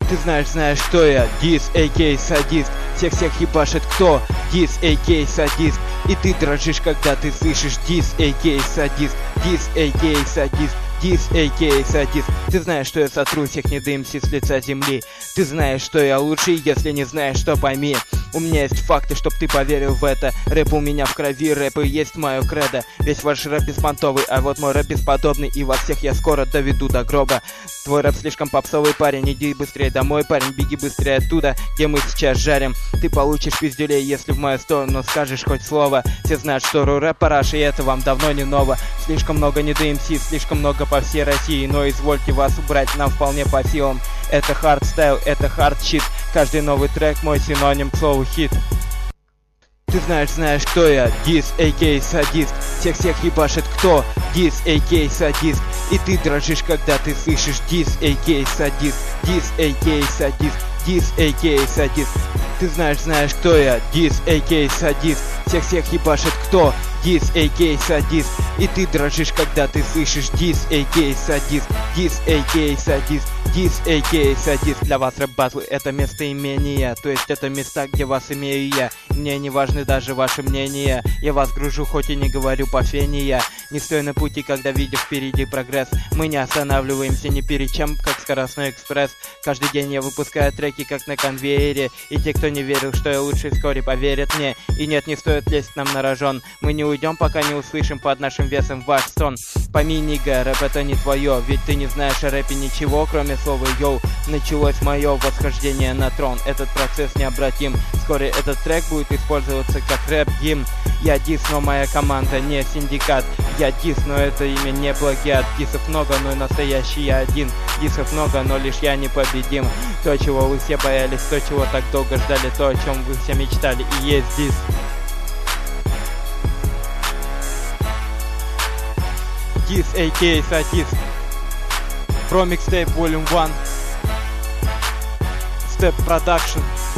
Ты знаешь, кто я? Дис, а.к.а. садист. Всех ебашит кто? Дис, а.к.а. садист. И ты дрожишь, когда ты слышишь дис, а.к.а. садист. Дис, а.к.а. садист. Дис, а.к.а. садист. Ты знаешь, что я сотру всех недымси с лица земли. Ты знаешь, что я лучший, если не знаешь, что пойми. У меня есть факты, чтоб ты поверил в это. Рэп у меня в крови, рэп и есть мое кредо. Весь ваш рэп беспонтовый, а вот мой рэп бесподобный. И вас всех я скоро доведу до гроба. Твой рэп слишком попсовый, парень. Иди быстрее домой, парень, беги быстрее оттуда, где мы сейчас жарим. Ты получишь пиздюлей, если в мою сторону скажешь хоть слово. Все знают, что рэп параш, и это вам давно не ново. Слишком много не DMC, слишком много по всей России. Но извольте вас убрать, нам вполне по силам. Это хардстайл, это хардщит. Каждый новый трек мой синоним к слову хит. Ты знаешь, кто я? Дис, а.к.а. садист. Всех ебашит кто? Дис, а.к.а. садист. И ты дрожишь, когда ты слышишь дис, а.к.а. садист. Дис, а.к.а. садист. Дис, а.к.а. садист. Ты знаешь, кто я? Дис, а.к.а. садист. Всех ебашит кто? Дис, а.к.а. садист. И ты дрожишь, когда ты слышишь дис, а.к.а. садист. Дис, а.к.а. садист. Дис, а.к.а. садист. Для вас рэп-баттлы это местоимение. То есть это места, где вас имею я. Мне не важны даже ваши мнения. Я вас гружу, хоть и не говорю по фене. Не стой на пути, когда видишь впереди прогресс. Мы не останавливаемся ни перед чем, как скоростной экспресс. Каждый день я выпускаю треки, как на конвейере. И те, кто не верил, что я лучший, вскоре поверят мне. И нет, не стоит лезть нам на рожон. Мы не уйдем, пока не услышим под нашим весом ваш сон. Пойми, нига, рэп это не твое. Ведь ты не знаешь о рэпе ничего, кроме слова йоу. Началось мое восхождение на трон. Этот процесс необратим. Вскоре этот трек будет использоваться как рэп-гимн. Я дис, но моя команда не синдикат. Я дис, но это имя не плагиат. Дисов много, но настоящий я один. Дисов много, но лишь я непобедим. То, чего вы все боялись, то, чего так долго ждали, то, о чем вы все мечтали, и есть дис. Дис, а.к.а. садист. Pro Mixtape Volume 1. Step Production.